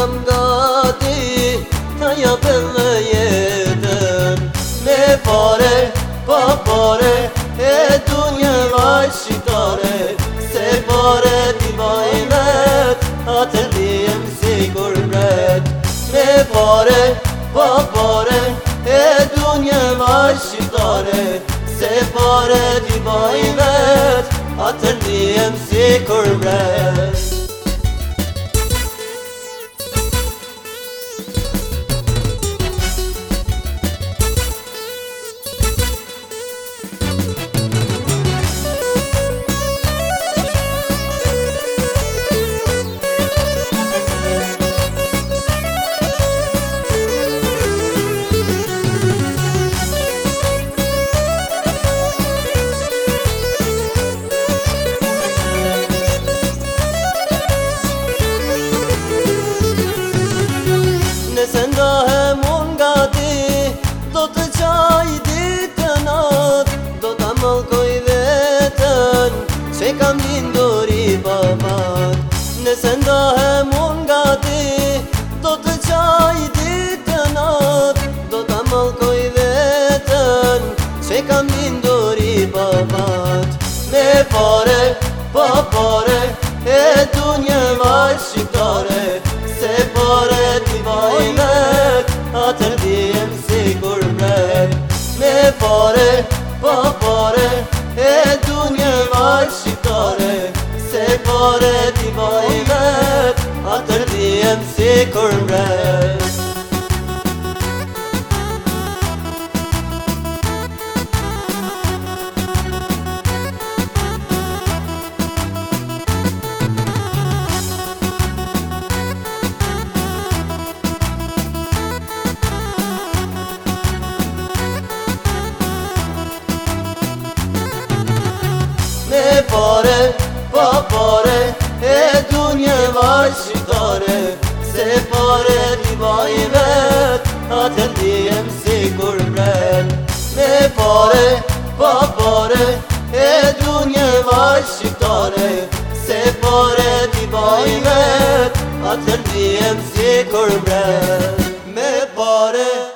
jam gati ta japem me jetën. Me pare, pa pare, e dunja vaj shqiptare. Se pare ti bajmet, atër dijem si kur bret. Me pare, pa pare, e dunja vaj shqiptare. Se pare ti bajmet, atër dijem si kur bret. Nëse ndahem unë nga ti, do të qaj ditën atë, do të mallkoj vetën, që kam lindur i babat. Nëse ndahem unë nga ti, do të qaj ditën atë, do të mallkoj vetën, që kam lindur i babat. Me pare, pa pare, e dunja vaj shqiptare. Se pare ti bajmet, atër dijem si kur bret. Me pare, pa pare, e dunja vaj shqiptare. Se pare ti bajmet, atër dijem si kur bret. Me pare, pa pare, e dunja vaj shqiptare. Se pare ti bajmet, atër dijem si kur bret. Me pare, pa pare, e dunja vaj shqiptare. Se pare ti bajmet, atër dijem si kur bret. Me pare